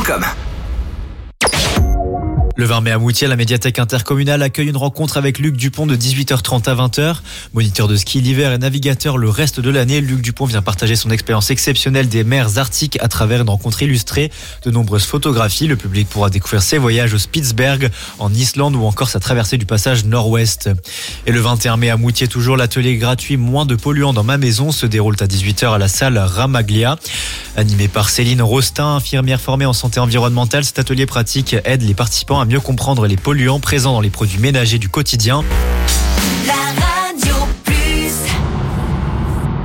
radioscoop.com. Le 20 mai à Moutier, la médiathèque intercommunale accueille une rencontre avec Luc Dupont de 18h30 à 20h. Moniteur de ski l'hiver et navigateur le reste de l'année, Luc Dupont vient partager son expérience exceptionnelle des mers arctiques à travers une rencontre illustrée. De nombreuses photographies, le public pourra découvrir ses voyages au Spitsberg, en Islande ou encore sa traversée du passage nord-ouest. Et le 21 mai à Moutier, toujours l'atelier gratuit Moins de polluants dans ma maison se déroule à 18h à la salle Ramaglia. Animé par Céline Rostin, infirmière formée en santé environnementale, cet atelier pratique aide les participants à mieux comprendre les polluants présents dans les produits ménagers du quotidien.